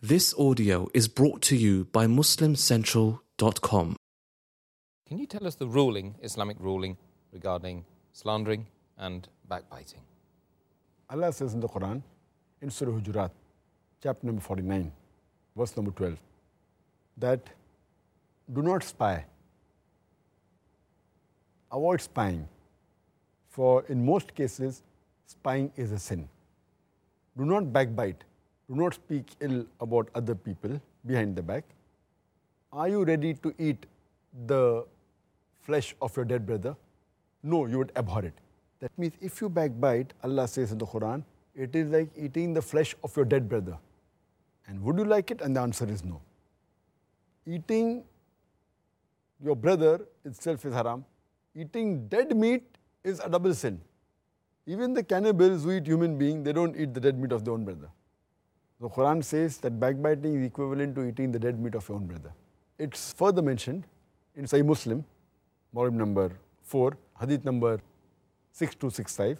This audio is brought to you by MuslimCentral.com. Can you tell us the ruling, Islamic ruling, regarding slandering and backbiting? Allah says in the Quran, in Surah Hujurat, chapter number 49, verse number 12, that do not spy. Avoid spying, for in most cases, spying is a sin. Do not backbite. Do not speak ill about other people behind the back. Are you ready to eat the flesh of your dead brother? No, you would abhor it. That means if you backbite, Allah says in the Quran, it is like eating the flesh of your dead brother. And would you like it? And the answer is no. Eating your brother itself is haram. Eating dead meat is a double sin. Even the cannibals who eat human beings, they don't eat the dead meat of their own brother. The Quran says that backbiting is equivalent to eating the dead meat of your own brother. It's further mentioned in Sahih Muslim, volume number 4, hadith number 6265,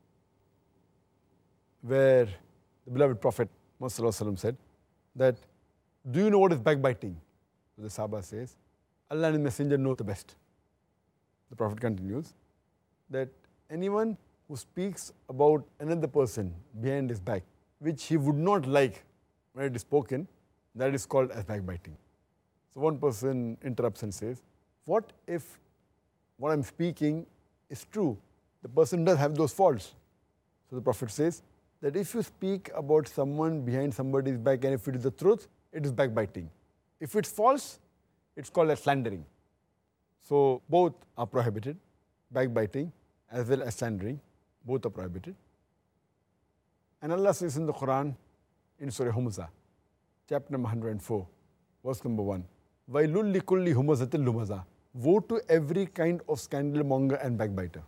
where the beloved Prophet Muhammad said that, do you know what is backbiting? So the Sahaba says, Allah and His Messenger know the best. The Prophet continues that anyone who speaks about another person behind his back, which he would not like when it is spoken, that is called as backbiting. So one person interrupts and says, what if what I'm speaking is true? The person does have those faults. So the Prophet says that if you speak about someone behind somebody's back and if it is the truth, it is backbiting. If it's false, it's called as slandering. So both are prohibited, backbiting as well as slandering, both are prohibited. And Allah says in the Quran, in Surah Humza, chapter number 104, verse number 1, وَيْلُلْ لِكُلِّ هُمَزَةٍ لُمَزَةٍ. Woe to every kind of scandal monger and backbiter.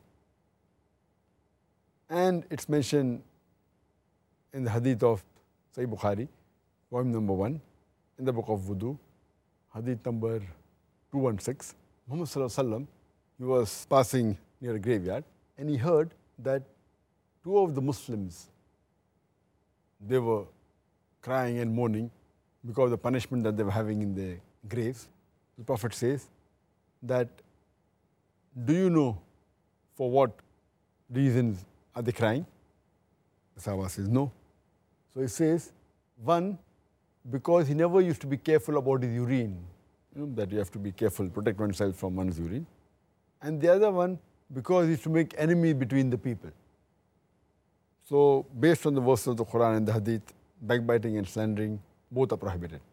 And it's mentioned in the hadith of Sahih Bukhari, volume number 1, in the book of Wudu, hadith number 216. Muhammad Sallallahu Alaihi Wasallam, he was passing near a graveyard and he heard that two of the Muslims, they were crying and mourning because of the punishment that they were having in their graves. The Prophet says that, do you know for what reasons are they crying? The Sahaba says, no. So he says, one, because he never used to be careful about his urine. That you have to be careful, protect oneself from one's urine. And the other one, because he used to make enemies between the people. So based on the verses of the Quran and the Hadith, backbiting and slandering, both are prohibited.